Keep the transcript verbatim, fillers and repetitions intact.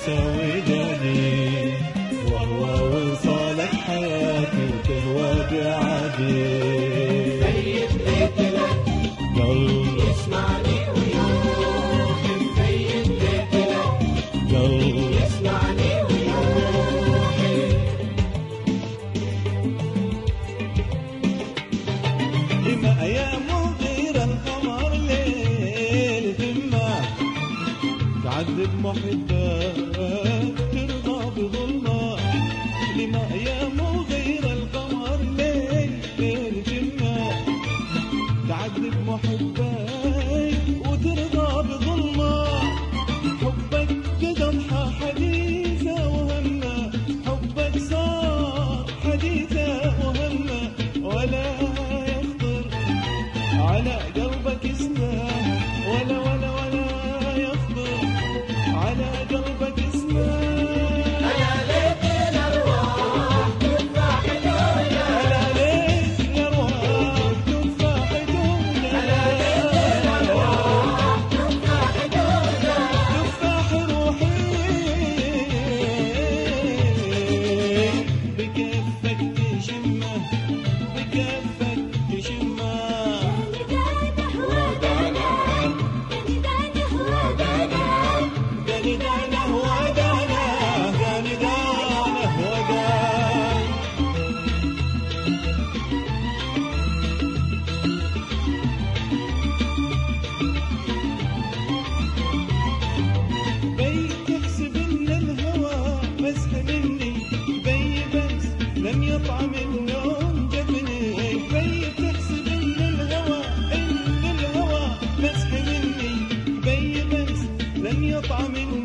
تسوي داني، وهو وصالك حياتي وتهوى بعادي. سيد بيت لك قلب يسمعني ويوحي، سيد بيت لك قلب يسمعني ويوحي. لما أيام غير القمر ليل ثمة تعذب محبك ترضى بظلمة. لما أيام غير القمر ليل ليل ثمة تعذب محبك وترضى بظلمة. حبك قد أضحى حديثة وهمة، حبك صار حديثة وهمة، ولا يخطر على قلبك اسمه، ولا ولا ولا يخطر على قلبك اسمه. أنا ليت الأرواح تفاح دنيا، أنا ليت الأرواح تفاح دنيا، أنا ليت الأرواح تفاح دنيا. تفاح روحي بكفك تشمه، بكفك تشمه. ودانا ودانا داني دانه ودانه، داني دانه ودانه. بي تحسب ان الهوى مسح مني، بي بس لم يطعم النوم جفني. بي تحسب ان الهوى ان الهوى مسح مني، بي بس لم يطعم النوم